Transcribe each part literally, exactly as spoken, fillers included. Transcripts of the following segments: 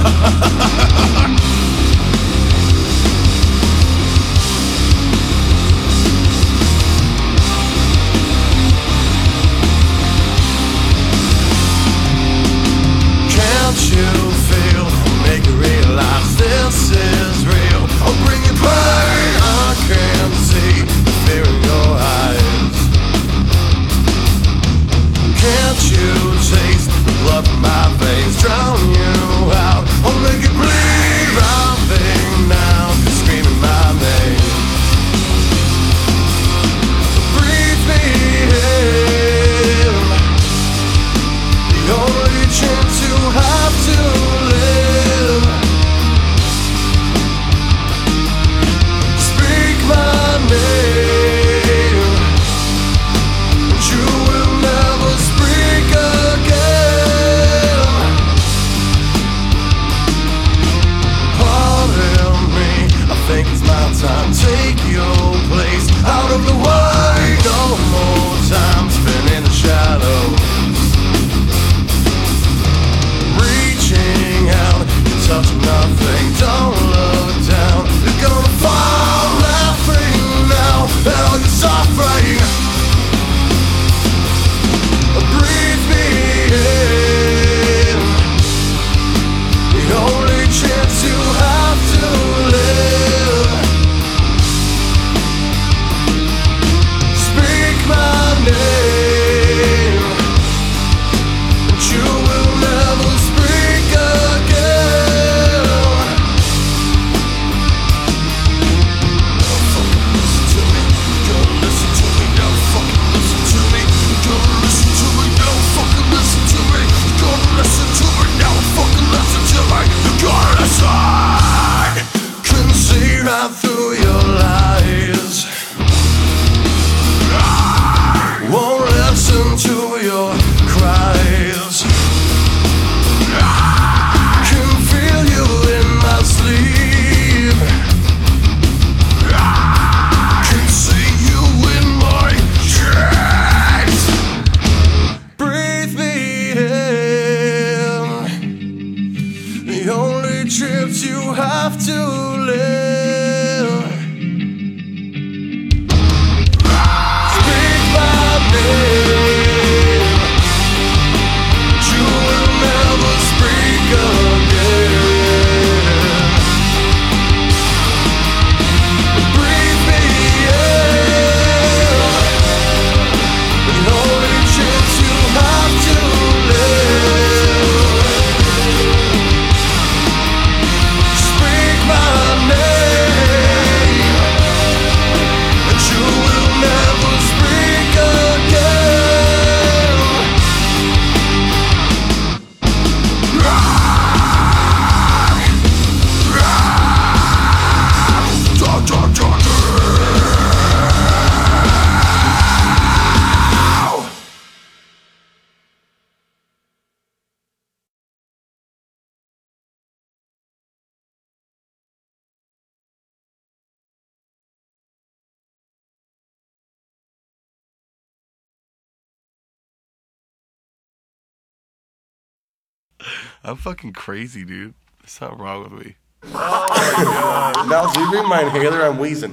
I'm fucking crazy, dude. There's something wrong with me. Oh my god. Now, do you bring my inhaler? I'm wheezing.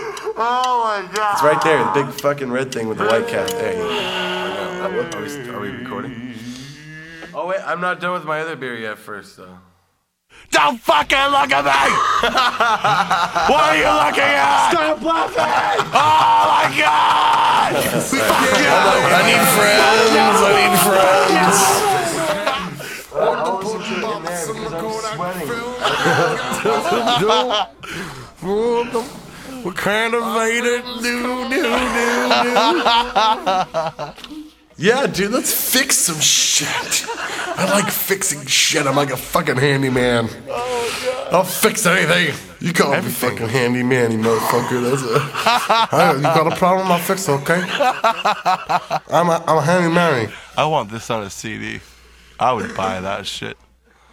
Oh my god. It's right there, the big fucking red thing with the white cap. There you Are we, are we recording? Oh, wait, I'm not done with my other beer yet first, though. Don't fucking look at me! What are you looking at? Stop laughing! Oh my god! I need friends, I need friends. What kind of vader do do do? Yeah, dude, let's fix some shit. I like fixing shit. I'm like a fucking handyman. Oh, I'll fix anything. You call me fucking handyman, you motherfucker. That's a, I, you got a problem? I'll fix it, okay? I'm a, I'm a handyman. I want this on a C D. I would buy that shit.